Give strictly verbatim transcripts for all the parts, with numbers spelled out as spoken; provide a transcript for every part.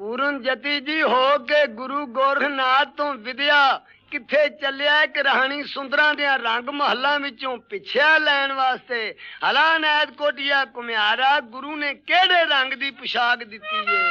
ਪੂਰਨ ਜਤੀ ਜੀ ਹੋ ਕੇ ਗੁਰੂ ਗੋਰਖਨਾਥ ਤੋਂ ਵਿਦਿਆ ਕਿੱਥੇ ਚੱਲਿਆ ਇੱਕ ਰਾਣੀ ਸੁੰਦਰਾਂ ਦੇ ਰੰਗ ਮਹੱਲਾਂ ਵਿੱਚੋਂ ਪਿੱਛਿਆ ਲੈਣ ਵਾਸਤੇ। ਹਲਾ ਨੈਦ ਕੋਟਿਆ ਕੁਮਿਆਰਾ ਗੁਰੂ ਨੇ ਕਿਹੜੇ ਰੰਗ ਦੀ ਪੁਸ਼ਾਕ ਦਿੱਤੀ ਏ?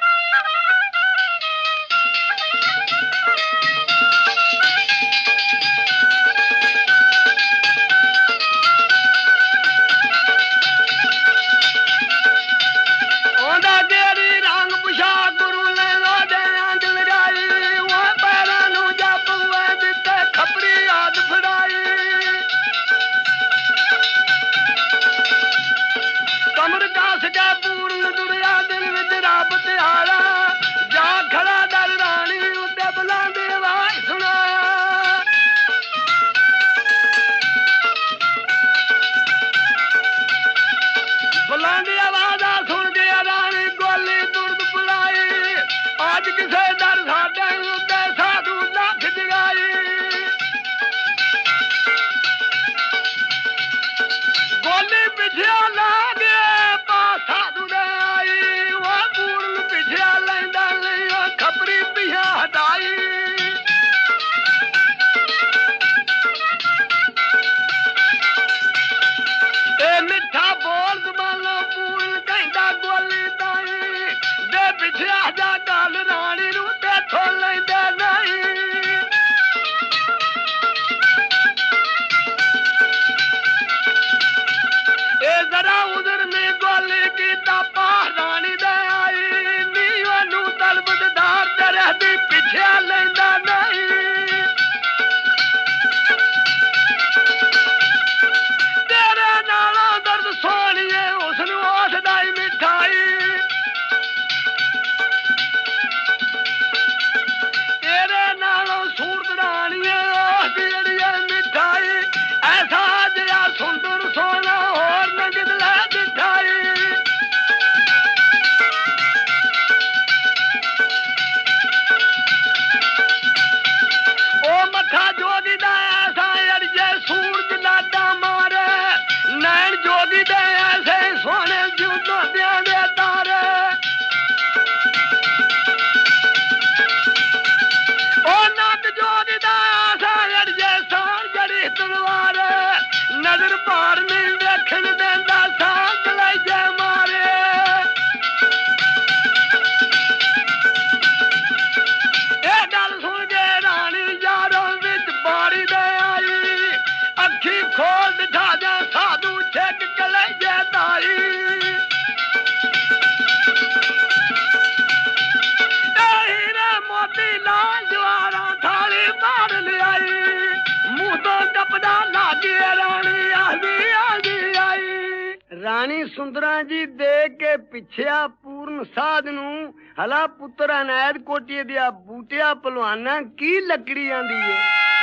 ਰਾਣੀ ਸੁੰਦਰਾਂ ਜੀ ਦੇਖ ਕੇ ਪਿੱਛਿਆ ਪੂਰਨ ਸਾਧ ਨੂੰ ਹਲਾ ਪੁੱਤਰ ਅਨੈਦ ਕੋਟੀਏ ਦਿਆ ਬੂਟਿਆ ਪਹਿਲਵਾਨਾਂ ਕੀ ਲੱਕੜੀ ਆਂਦੀ ਏ।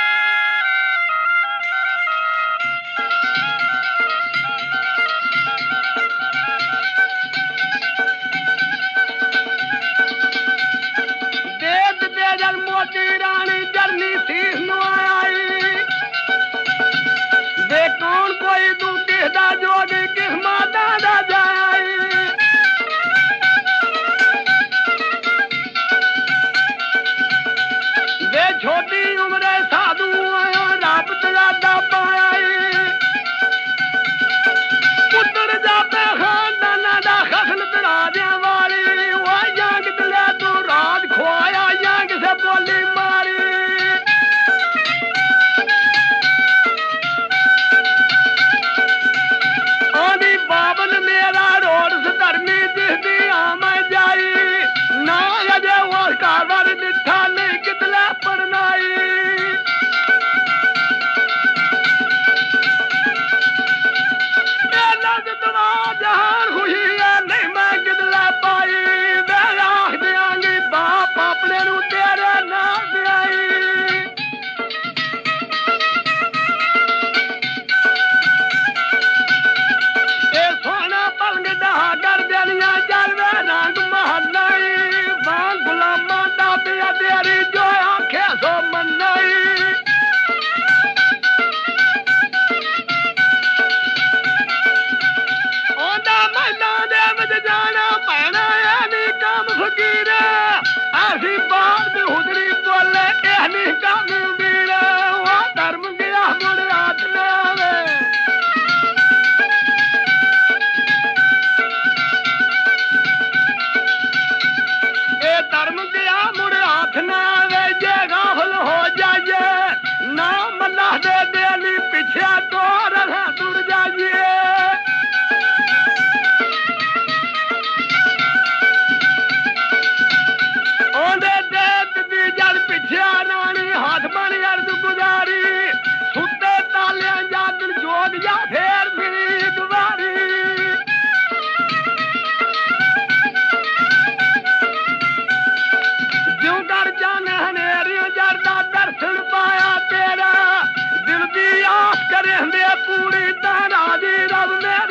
ਦੇਖ ਤੇ ਜਲ ਮੋਤੀ ਰਾਣੀ ਜਰਨੀ ਸੀਸ ਨੂੰ ਆਈ ਦੇ ਕੌਣ ਕੋਈ ਤੂੰ ਕਿਸਦਾ ਜੋਗੀ ਕਿਸ ਮਾਤਾ ਦਾ ਜਾਈ ਦੇ ਛੋਟੀ ਉਮਰੇ ਸਾਧੂ ਆਇਆ ਰੱਬ ਤਲਾਦਾ ਪਾਈ ਪੁੱਤਰ ਜਾਪੇ ਖਾਨਦਾਨਾਂ ਦਾ ਖਸਲਤ ਰਾਜਿਆਂ ਵਾਲੀ ਉਹ ਜੰਗ ਤਲੇ ਤੂੰ ਰਾਜ ਖਵਾਇਆ ਜਾਂ ਕਿਸੇ ਬੋਲੀ ਮਾਰੀ ਬਾਬਲ ਮੇਰਾ ਰੋੜ ਧਰਮੀ ਦਿਸਦੀ ਆ ਮੈਂ ਜਾਈ ਨਾ ਅਜੇ ਉਹ ਕਾਵਰ ਦਿੱਠਾ ਨਹੀਂ ਕਿਤਲਾ ਪਰਨਾਈ ਇਹਨਾ ਜਿਤਨਾ ਜਹਾਨ ਖੁਸ਼ੀ ਆ ਨਹੀਂ ਮੈਂ ਕਿਤਲਾ ਪਾਈ ਮੈਂ ਆਖ ਦਿਆਂਗੀ ਬਾਪ ਆਪਣੇ ਨੂੰ ਤੇਰੇ ਨਾਲ ਵਿਆਈ ਜਲਵੇ ਰੰਗ ਮਹੱਲਾਈ ਵਾਂ ਗੁਲਾਮਾਂ ਦਾ ਪਿਆ ਤੇਰੀ ਜੋ ਆਖਿਆ ਸੋ ਮੰਨਾਈ ਉਹਦਾ ਮਹਿਲਾਂ ਦੇ ਵਿੱਚ ਜਾਣਾ ਪੈਣਾ ਐ ਨੀ काम फकीर ऐसी बात भी हुदरी बोले यह नहीं काम वीर वो धर्म गया मुड़ रात में आवे ए धर्म गया मुड़ हाथ ना आवे जे गाफल हो जाइए ना मल्लाह दे देली पीछे तो रहा जुड़ जाइए रानी हाथ बन अर्ज गुजारी सुते तालियां जागन जोग जा फेर मिली दुबारी ज्यों कर जाने हनेरियों जरदा दर्शन पाया तेरा दिल दी आस करे पूरी तारा दी रब में